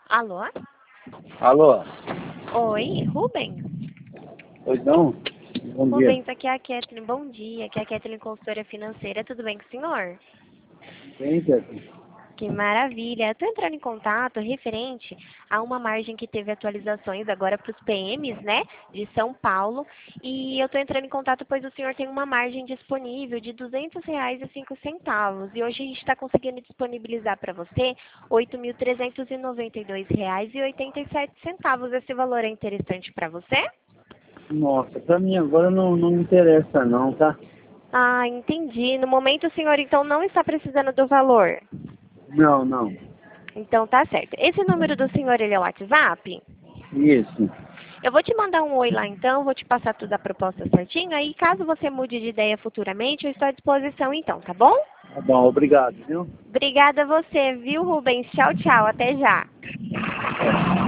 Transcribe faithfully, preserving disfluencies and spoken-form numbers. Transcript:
Alô? Alô? Oi, Rubens? Pois não? Bom dia. Rubens, aqui é a Kathleen. Bom dia. Aqui é a Kathleen, consultora financeira. Tudo bem com o senhor? Bem, Kathleen. Que maravilha. Estou entrando em contato referente a uma margem que teve atualizações agora para os P Ms, né, de São Paulo. E eu estou entrando em contato pois o senhor tem uma margem disponível de duzentos reais e cinco centavos. E hoje a gente está conseguindo disponibilizar para você oito mil trezentos e noventa e dois reais e oitenta e sete centavos. Esse valor é interessante para você? Nossa, pra mim agora não, não me interessa não, tá? Ah, entendi. No momento o senhor então não está precisando do valor. Não, não. Então tá certo. Esse número do senhor, ele é o WhatsApp? Isso. Eu vou te mandar um oi lá então, vou te passar toda a proposta certinho. Aí caso você mude de ideia futuramente, eu estou à disposição então, tá bom? Tá bom, obrigado, viu? Obrigada a você, viu, Rubens? Tchau, tchau. Até já.